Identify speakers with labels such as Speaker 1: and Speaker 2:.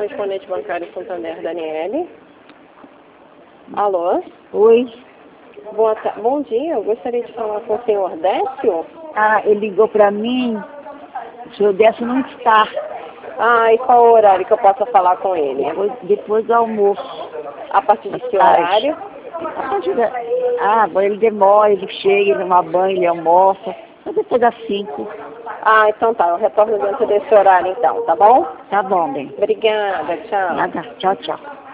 Speaker 1: correspondente bancário Santander, Daniele. Alô?
Speaker 2: Oi.
Speaker 1: Bom dia, eu gostaria de falar com o senhor Décio.
Speaker 2: Ah, ele ligou para mim. O senhor Décio não está.
Speaker 1: Ah, e qual o horário que eu possa falar com ele?
Speaker 2: Depois do almoço.
Speaker 1: A partir de que horário?
Speaker 2: A partir da... agora ele demora, ele chega, ele toma banho, ele almoça. Só depois das 5.
Speaker 1: Ah, então tá, eu retorno dentro desse horário então, tá bom?
Speaker 2: Tá bom, bem.
Speaker 1: Obrigada, tchau.
Speaker 2: Nada. Tchau, tchau.